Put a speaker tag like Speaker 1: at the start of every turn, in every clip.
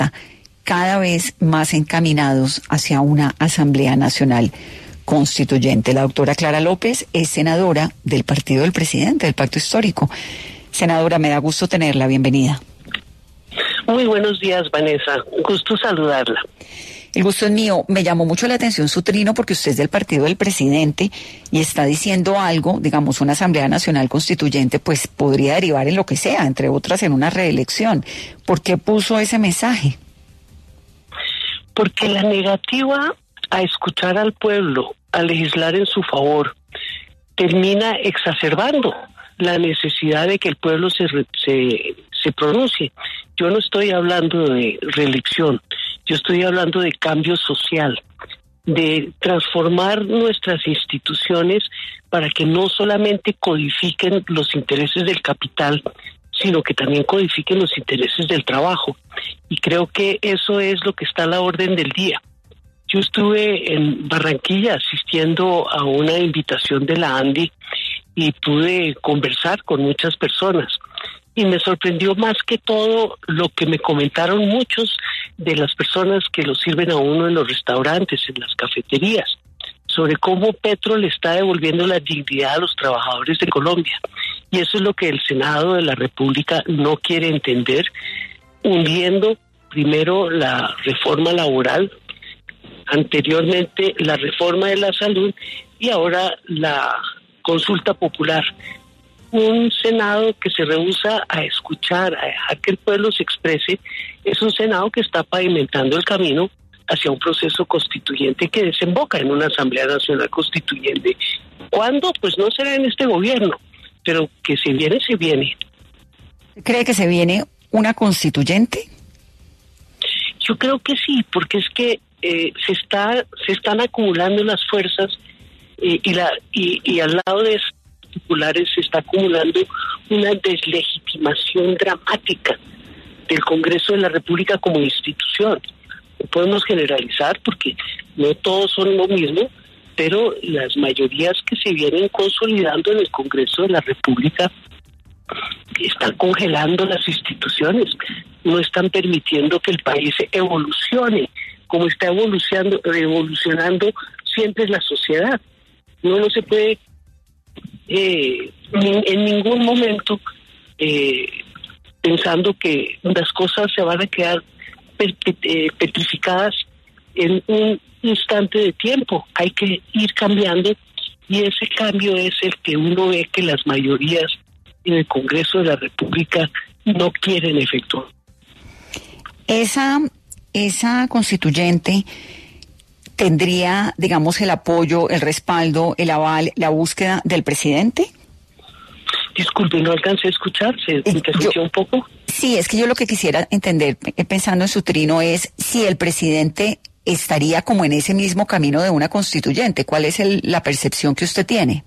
Speaker 1: cada vez más encaminados hacia una Asamblea Nacional Constituyente. La doctora Clara López es senadora del partido del presidente, del Pacto Histórico. Senadora, me da gusto tenerla, bienvenida.
Speaker 2: Muy buenos días, Vanessa, gusto saludarla.
Speaker 1: El gusto es mío. Me llamó mucho la atención su trino porque usted es del partido del presidente y está diciendo algo, digamos, una Asamblea Nacional Constituyente, pues podría derivar en lo que sea, entre otras en una reelección. ¿Por qué puso ese mensaje?
Speaker 2: Porque la negativa a escuchar al pueblo, a legislar en su favor, termina exacerbando la necesidad de que el pueblo se pronuncie. Yo no estoy hablando de reelección, yo estoy hablando de cambio social, de transformar nuestras instituciones para que no solamente codifiquen los intereses del capital, sino que también codifiquen los intereses del trabajo. Y creo que eso es lo que está a la orden del día. Yo estuve en Barranquilla asistiendo a una invitación de la ANDI y pude conversar con muchas personas. Y me sorprendió más que todo lo que me comentaron muchos de las personas que lo sirven a uno en los restaurantes, en las cafeterías, sobre cómo Petro le está devolviendo la dignidad a los trabajadores de Colombia. Y eso es lo que el Senado de la República no quiere entender, hundiendo primero la reforma laboral, anteriormente la reforma de la salud y ahora la consulta popular. Un Senado que se rehúsa a escuchar, a dejar que el pueblo se exprese, es un Senado que está pavimentando el camino hacia un proceso constituyente que desemboca en una Asamblea Nacional Constituyente. ¿Cuándo? Pues no será en este gobierno, pero que se viene, se viene.
Speaker 1: ¿Cree que se viene una constituyente?
Speaker 2: Yo creo que sí, porque es que se están acumulando las fuerzas y al lado de esos populares se está acumulando una deslegitimación dramática del Congreso de la República como institución. No podemos generalizar porque no todos son lo mismo, pero las mayorías que se vienen consolidando en el Congreso de la República están congelando las instituciones, no están permitiendo que el país evolucione como está evolucionando siempre la sociedad. No se puede en ningún momento pensando que las cosas se van a quedar petrificadas en un instante de tiempo. Hay que ir cambiando y ese cambio es el que uno ve que las mayorías en el Congreso de la República no quieren efectuar.
Speaker 1: Esa constituyente tendría, digamos, el apoyo, el respaldo, el aval, la búsqueda del presidente.
Speaker 2: Disculpe, no alcancé a escuchar, ¿se interrumpió un poco? Sí,
Speaker 1: es que yo lo que quisiera entender, pensando en su trino, es si el presidente estaría como en ese mismo camino de una constituyente. ¿Cuál es la percepción que usted tiene?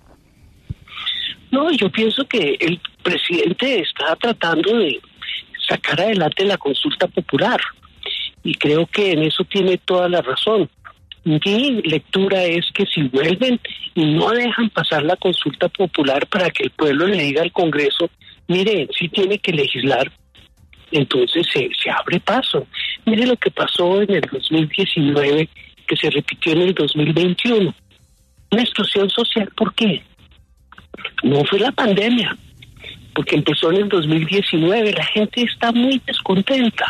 Speaker 2: No, yo pienso que el presidente está tratando de sacar adelante la consulta popular y creo que en eso tiene toda la razón. Mi lectura es que si vuelven y no dejan pasar la consulta popular para que el pueblo le diga al Congreso, mire, sí tiene que legislar, entonces se abre paso. Mire lo que pasó en el 2019, que se repitió en el 2021. Una explosión social, ¿por qué? No fue la pandemia, porque empezó en el 2019. La gente está muy descontenta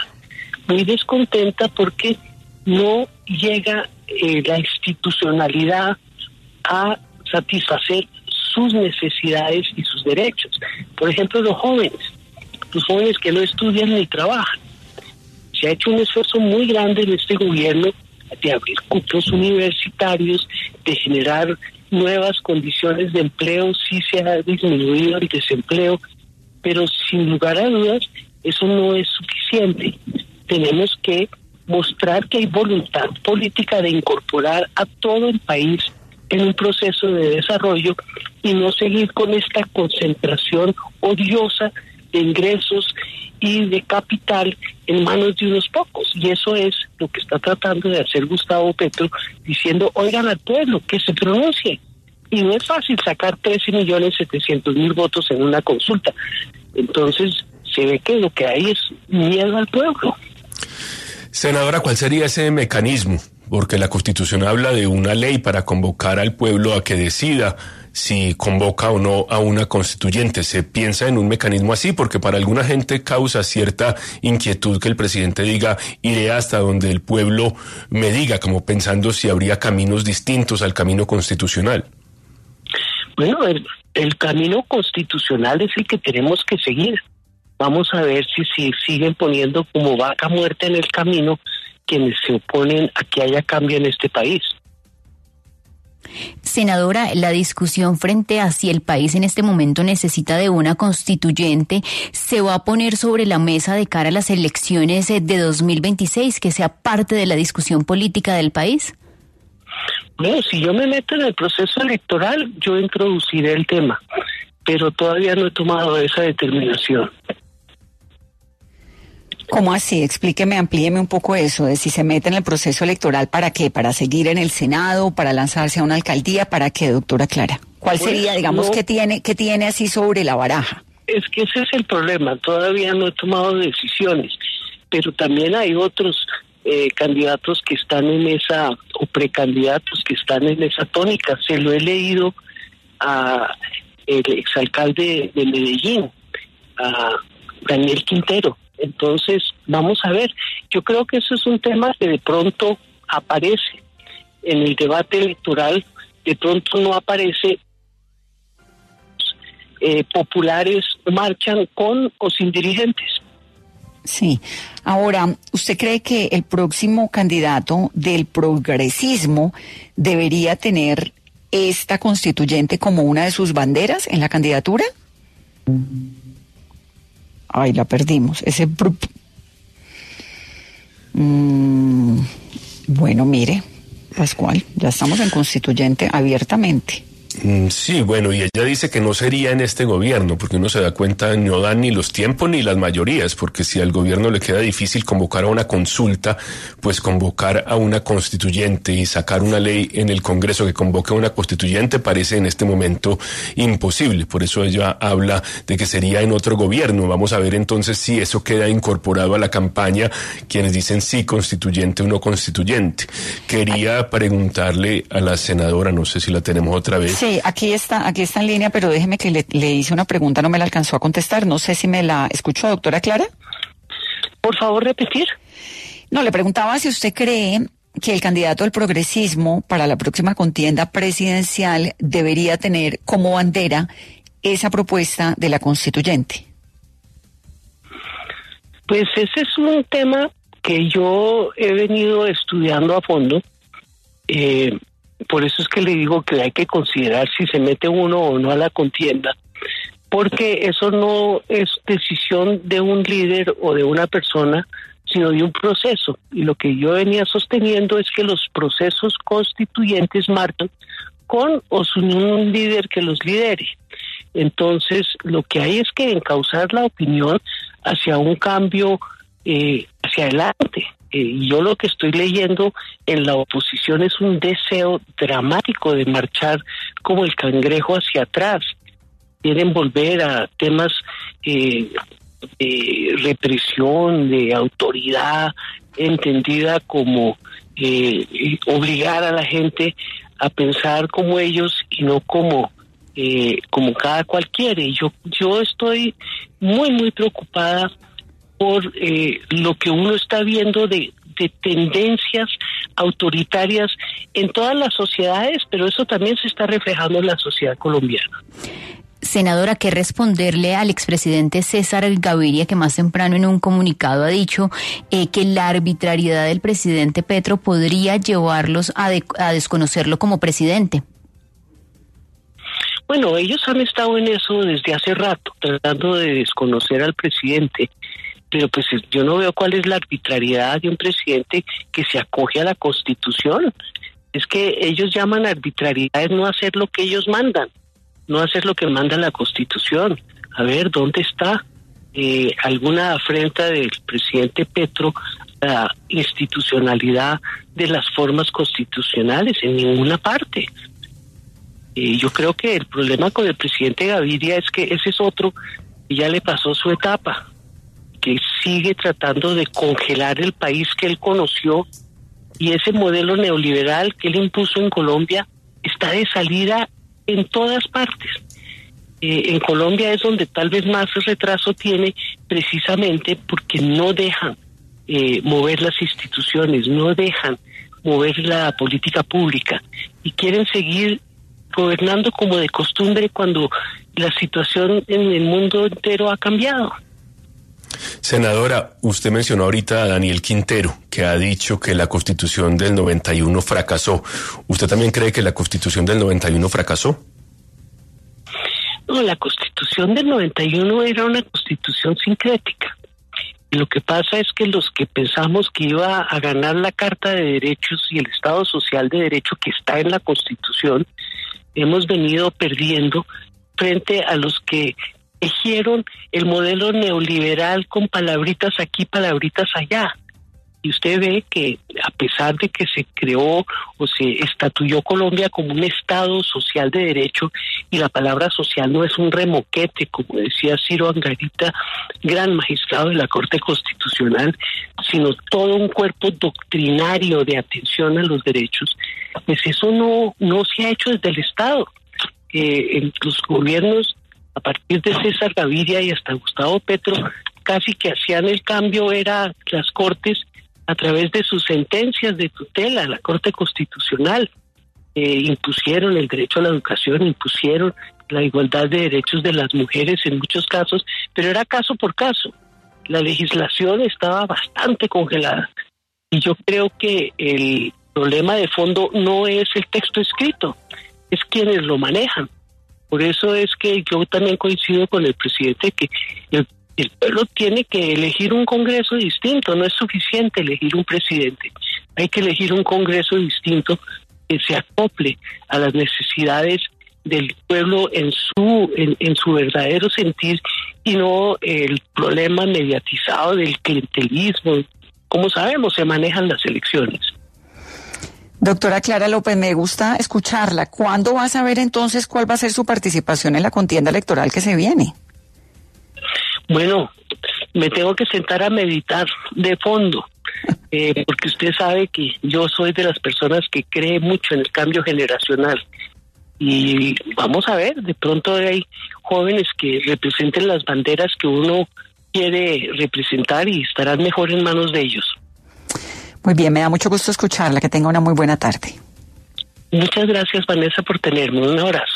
Speaker 2: porque no llega la institucionalidad a satisfacer sus necesidades y sus derechos. Por ejemplo, los jóvenes que no estudian ni trabajan. Se ha hecho un esfuerzo muy grande en este gobierno de abrir cupos universitarios, de generar nuevas condiciones de empleo. Sí se ha disminuido el desempleo, pero sin lugar a dudas eso no es suficiente. Tenemos que mostrar que hay voluntad política de incorporar a todo el país en un proceso de desarrollo y no seguir con esta concentración odiosa de ingresos y de capital en manos de unos pocos. Y eso es lo que está tratando de hacer Gustavo Petro, diciendo, oigan al pueblo, que se pronuncie. Y no es fácil sacar 13.700.000 votos en una consulta. Entonces se ve que lo que hay es miedo al pueblo.
Speaker 3: Senadora, ¿cuál sería ese mecanismo? Porque la Constitución habla de una ley para convocar al pueblo a que decida si convoca o no a una constituyente. ¿Se piensa en un mecanismo así? Porque para alguna gente causa cierta inquietud que el presidente diga, iré hasta donde el pueblo me diga, como pensando si habría caminos distintos al camino constitucional.
Speaker 2: Bueno, el camino constitucional es el que tenemos que seguir. Vamos a ver si siguen poniendo como vaca muerta en el camino quienes se oponen a que haya cambio en este país.
Speaker 4: Senadora, la discusión frente a si el país en este momento necesita de una constituyente se va a poner sobre la mesa de cara a las elecciones de 2026, que sea parte de la discusión política del país.
Speaker 2: Bueno, si yo me meto en el proceso electoral, yo introduciré el tema, pero todavía no he tomado esa determinación.
Speaker 1: ¿Cómo así? Explíqueme, amplíeme un poco eso, de si se mete en el proceso electoral, ¿para qué? ¿Para seguir en el Senado? ¿Para lanzarse a una alcaldía? ¿Para qué, doctora Clara? ¿Cuál sería, digamos, qué tiene así sobre la baraja?
Speaker 2: Es que ese es el problema, todavía no he tomado decisiones, pero también hay otros candidatos que están en esa, o precandidatos que están en esa tónica. Se lo he leído a el exalcalde de Medellín, a Daniel Quintero. Entonces, vamos a ver. Yo creo que eso es un tema que de pronto aparece en el debate electoral, de pronto no aparece. Populares marchan con o sin dirigentes.
Speaker 1: Sí. Ahora, ¿usted cree que el próximo candidato del progresismo debería tener esta constituyente como una de sus banderas en la candidatura? Ay, la perdimos. Bueno, mire, Pascual, ya estamos en constituyente abiertamente.
Speaker 3: Sí, bueno, y ella dice que no sería en este gobierno, porque uno se da cuenta, no dan ni los tiempos ni las mayorías, porque si al gobierno le queda difícil convocar a una consulta, pues convocar a una constituyente y sacar una ley en el Congreso que convoque a una constituyente parece en este momento imposible. Por eso ella habla de que sería en otro gobierno. Vamos a ver entonces si eso queda incorporado a la campaña, quienes dicen sí constituyente o no constituyente. Quería preguntarle a la senadora, no sé si la tenemos otra vez.
Speaker 1: Sí, aquí está en línea, pero déjeme que le hice una pregunta, no me la alcanzó a contestar. No sé si me la escuchó, doctora Clara.
Speaker 2: Por favor, repetir.
Speaker 1: No, le preguntaba si usted cree que el candidato del progresismo para la próxima contienda presidencial debería tener como bandera esa propuesta de la constituyente.
Speaker 2: Pues ese es un tema que yo he venido estudiando a fondo. Por eso es que le digo que hay que considerar si se mete uno o no a la contienda, porque eso no es decisión de un líder o de una persona, sino de un proceso. Y lo que yo venía sosteniendo es que los procesos constituyentes marcan con o sin un líder que los lidere. Entonces, lo que hay es que encauzar la opinión hacia un cambio hacia adelante. Y yo lo que estoy leyendo en la oposición es un deseo dramático de marchar como el cangrejo hacia atrás. Quieren volver a temas de represión, de autoridad, entendida como obligar a la gente a pensar como ellos y no como cada cual quiere. Y yo estoy muy, muy preocupada por lo que uno está viendo de tendencias autoritarias en todas las sociedades, pero eso también se está reflejando en la sociedad colombiana.
Speaker 4: Senadora, ¿qué responderle al expresidente César Gaviria, que más temprano en un comunicado ha dicho que la arbitrariedad del presidente Petro podría llevarlos a desconocerlo como presidente?
Speaker 2: Bueno, ellos han estado en eso desde hace rato, tratando de desconocer al presidente. Pero pues yo no veo cuál es la arbitrariedad de un presidente que se acoge a la Constitución. Es que ellos llaman arbitrariedad no hacer lo que ellos mandan, no hacer lo que manda la Constitución. A ver, ¿dónde está alguna afrenta del presidente Petro a la institucionalidad de las formas constitucionales? En ninguna parte. Yo creo que el problema con el presidente Gaviria es que ese es otro y ya le pasó su etapa. porque sigue tratando de congelar el país que él conoció, y ese modelo neoliberal que él impuso en Colombia está de salida en todas partes. En Colombia es donde tal vez más retraso tiene, precisamente porque no dejan mover las instituciones, no dejan mover la política pública y quieren seguir gobernando como de costumbre cuando la situación en el mundo entero ha cambiado.
Speaker 3: Senadora, usted mencionó ahorita a Daniel Quintero, que ha dicho que la Constitución del 91 fracasó. ¿Usted también cree que la Constitución del 91 fracasó?
Speaker 2: No, la Constitución del 91 era una Constitución sincrética. Lo que pasa es que los que pensamos que iba a ganar la Carta de Derechos y el Estado Social de Derecho que está en la Constitución, hemos venido perdiendo frente a los que eligieron el modelo neoliberal con palabritas aquí, palabritas allá. Y usted ve que a pesar de que se creó o se estatuyó Colombia como un Estado social de derecho, y la palabra social no es un remoquete, como decía Ciro Angarita, gran magistrado de la Corte Constitucional, sino todo un cuerpo doctrinario de atención a los derechos, pues eso no se ha hecho desde el Estado. En los gobiernos, a partir de César Gaviria y hasta Gustavo Petro, casi que hacían el cambio, era las Cortes, a través de sus sentencias de tutela, la Corte Constitucional, impusieron el derecho a la educación, impusieron la igualdad de derechos de las mujeres en muchos casos, pero era caso por caso. La legislación estaba bastante congelada. Y yo creo que el problema de fondo no es el texto escrito, es quienes lo manejan. Por eso es que yo también coincido con el presidente que el pueblo tiene que elegir un Congreso distinto, no es suficiente elegir un presidente, hay que elegir un Congreso distinto que se acople a las necesidades del pueblo en su verdadero sentir, y no el problema mediatizado del clientelismo. Como sabemos, se manejan las elecciones.
Speaker 1: Doctora Clara López, me gusta escucharla. ¿Cuándo va a saber entonces cuál va a ser su participación en la contienda electoral que se viene?
Speaker 2: Bueno, me tengo que sentar a meditar de fondo, porque usted sabe que yo soy de las personas que cree mucho en el cambio generacional. Y vamos a ver, de pronto hay jóvenes que representen las banderas que uno quiere representar y estarán mejor en manos de ellos.
Speaker 1: Muy bien, me da mucho gusto escucharla. Que tenga una muy buena tarde.
Speaker 2: Muchas gracias, Vanessa, por tenerme. Un abrazo.